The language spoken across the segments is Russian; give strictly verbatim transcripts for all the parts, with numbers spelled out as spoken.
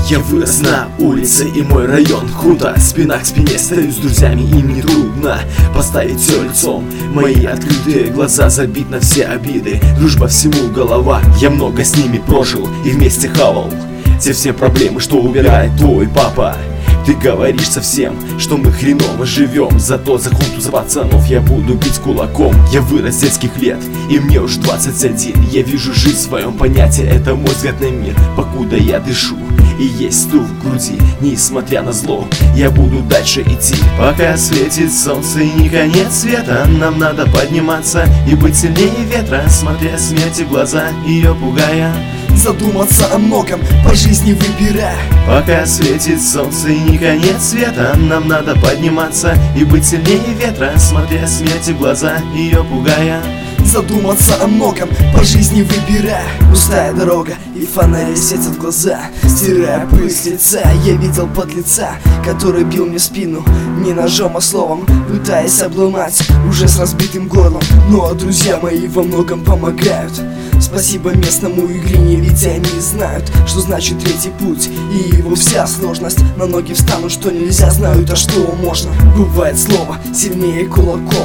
Я вырос на улице, и мой район круто. Спина к спине стою с друзьями, им не трудно поставить все лицом. Мои открытые глаза забит на все обиды. Дружба всему голова, я много с ними прожил и вместе хавал те все проблемы, что убирает твой папа. Ты говоришь совсем, что мы хреново живем, зато за хунту, за пацанов я буду бить кулаком. Я вырос с детских лет, и мне уж двадцать один. Я вижу жизнь в своем понятии, это мой взгляд на мир. Покуда я дышу, и есть стул в груди, несмотря на зло, я буду дальше идти. Пока светит солнце и не конец света, нам надо подниматься и быть сильнее ветра, смотря смерти в глаза, ее пугая, задуматься о многом, по жизни выбирая. Пока светит солнце и не конец света, нам надо подниматься и быть сильнее ветра, смотря смерти в глаза, ее пугая, задуматься о многом, по жизни выбирая. Пустая дорога и фонари светят в глаза, стирая пыль с лица. Я видел подлеца, который бил мне спину не ножом, а словом, пытаясь обломать уже с разбитым горлом. Но друзья мои во многом помогают. Спасибо местному игрине, ведь они знают, что значит третий путь и его вся сложность. На ноги встанут, что нельзя, знают, а что можно. Бывает слово сильнее кулаков,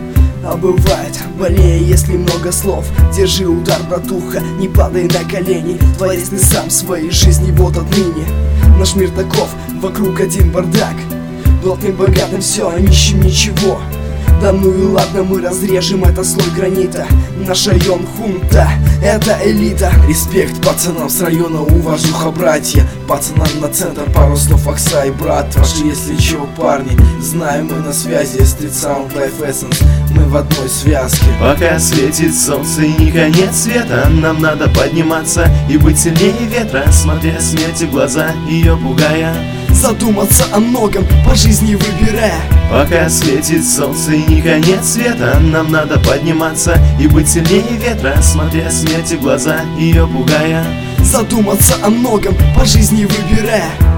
а бывает больнее, если много слов. Держи удар, братуха, не падай на колени. Творец ты сам в своей жизни, вот отныне наш мир таков, вокруг один бардак. Блатным богатым все, а нищим ничего. Да ну и ладно, мы разрежем этот слой гранита. Наш район хунта, это элита. Респект пацанам с района, уважуха, братья. Пацанам на центр, пару слов Акса и брат. Ваши, если чё, парни, знаю, мы на связи. Street Sound Life Essence, мы в одной связке. Пока светит солнце и не конец света, нам надо подниматься и быть сильнее ветра, смотря смерти в глаза, ее пугая, задуматься о многом, по жизни выбирая. Пока светит солнце и не конец света, нам надо подниматься и быть сильнее ветра, смотря смерти в глаза, ее пугая, задуматься о многом, по жизни выбирая.